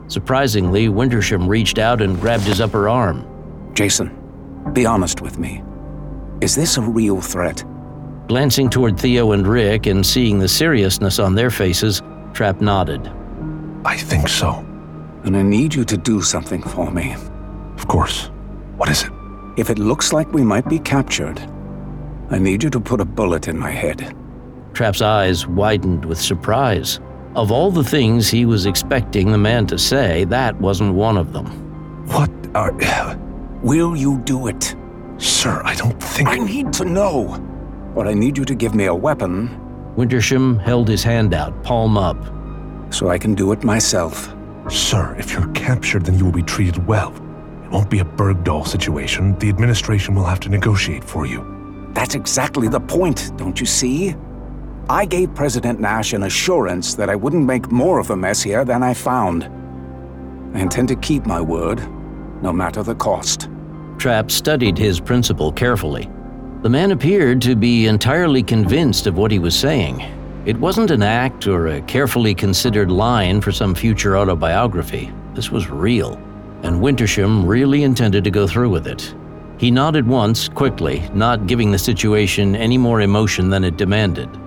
Surprisingly, Wintersham reached out and grabbed his upper arm. Jason, be honest with me. Is this a real threat? Glancing toward Theo and Rick and seeing the seriousness on their faces, Trapp nodded. I think so. And I need you to do something for me. Of course. What is it? If it looks like we might be captured, I need you to put a bullet in my head. Trapp's eyes widened with surprise. Of all the things he was expecting the man to say, that wasn't one of them. What are... Will you do it? Sir, I don't think... I need to know. But I need you to give me a weapon. Wintersham held his hand out, palm up. So I can do it myself. Sir, if you're captured, then you will be treated well. It won't be a Bergdahl situation. The administration will have to negotiate for you. That's exactly the point, don't you see? I gave President Nash an assurance that I wouldn't make more of a mess here than I found. I intend to keep my word, no matter the cost. Trapp studied his principal carefully. The man appeared to be entirely convinced of what he was saying. It wasn't an act or a carefully considered line for some future autobiography. This was real, and Wintersham really intended to go through with it. He nodded once, quickly, not giving the situation any more emotion than it demanded.